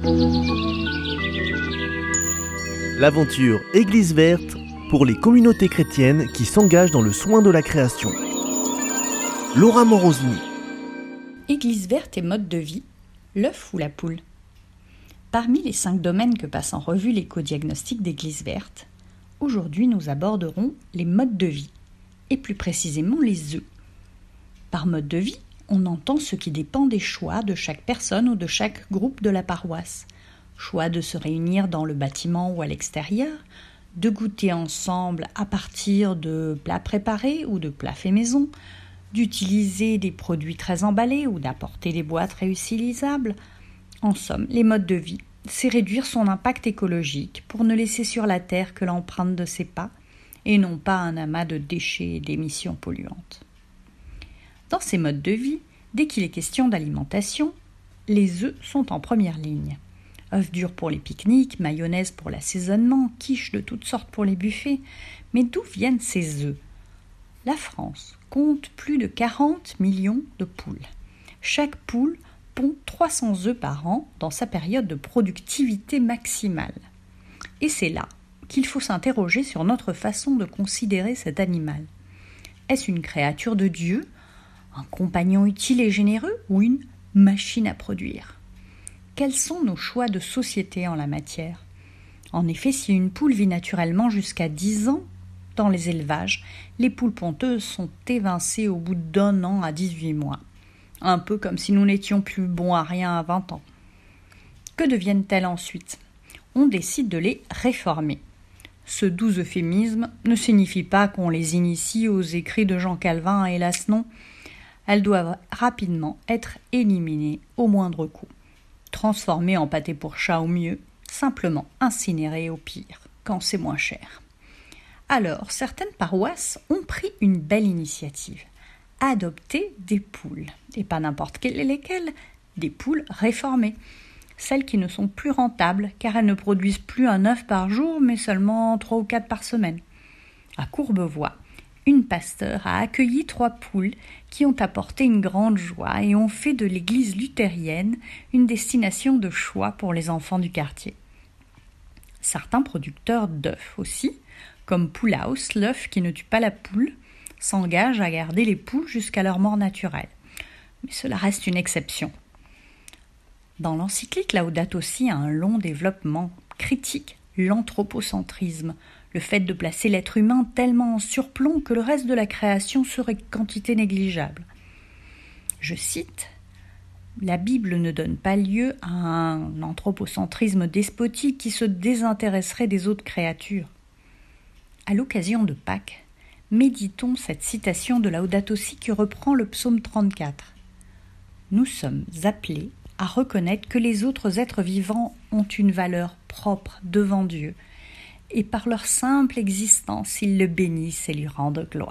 L'aventure Église verte pour les communautés chrétiennes qui s'engagent dans le soin de la création. Laura Morosini. Église verte et mode de vie, l'œuf ou la poule? Parmi les 5 domaines que passe en revue l'éco-diagnostic d'Église verte, aujourd'hui nous aborderons les modes de vie, et plus précisément les œufs. Par mode de vie, on entend ce qui dépend des choix de chaque personne ou de chaque groupe de la paroisse. Choix de se réunir dans le bâtiment ou à l'extérieur, de goûter ensemble à partir de plats préparés ou de plats faits maison, d'utiliser des produits très emballés ou d'apporter des boîtes réutilisables. En somme, les modes de vie, c'est réduire son impact écologique pour ne laisser sur la terre que l'empreinte de ses pas et non pas un amas de déchets et d'émissions polluantes. Dans ces modes de vie, dès qu'il est question d'alimentation, les œufs sont en première ligne. Œufs durs pour les pique-niques, mayonnaise pour l'assaisonnement, quiches de toutes sortes pour les buffets. Mais d'où viennent ces œufs? La France compte plus de 40 millions de poules. Chaque poule pond 300 œufs par an dans sa période de productivité maximale. Et c'est là qu'il faut s'interroger sur notre façon de considérer cet animal. Est-ce une créature de Dieu, un compagnon utile et généreux ou une machine à produire? Quels sont nos choix de société en la matière? En effet, si une poule vit naturellement jusqu'à 10 ans dans les élevages, les poules ponteuses sont évincées au bout d'1 an à 18 mois. Un peu comme si nous n'étions plus bons à rien à 20 ans. Que deviennent-elles ensuite? On décide de les réformer. Ce doux euphémisme ne signifie pas qu'on les initie aux écrits de Jean Calvin, hélas non. Elles doivent rapidement être éliminées au moindre coup. Transformées en pâté pour chat au mieux, simplement incinérées au pire, quand c'est moins cher. Alors, certaines paroisses ont pris une belle initiative. Adopter des poules, et pas n'importe lesquelles, des poules réformées. Celles qui ne sont plus rentables, car elles ne produisent plus un œuf par jour, mais seulement 3 ou 4 par semaine. À Courbevoie, une pasteur a accueilli 3 poules qui ont apporté une grande joie et ont fait de l'église luthérienne une destination de choix pour les enfants du quartier. Certains producteurs d'œufs aussi, comme Poolhouse, l'œuf qui ne tue pas la poule, s'engagent à garder les poules jusqu'à leur mort naturelle. Mais cela reste une exception. Dans l'encyclique Laudato Si, un long développement critique l'anthropocentrisme, le fait de placer l'être humain tellement en surplomb que le reste de la création serait quantité négligeable. Je cite, « La Bible ne donne pas lieu à un anthropocentrisme despotique qui se désintéresserait des autres créatures. » À l'occasion de Pâques, méditons cette citation de Laudato Si qui reprend le psaume 34. « Nous sommes appelés à reconnaître que les autres êtres vivants ont une valeur propre devant Dieu, et par leur simple existence, ils le bénissent et lui rendent gloire. »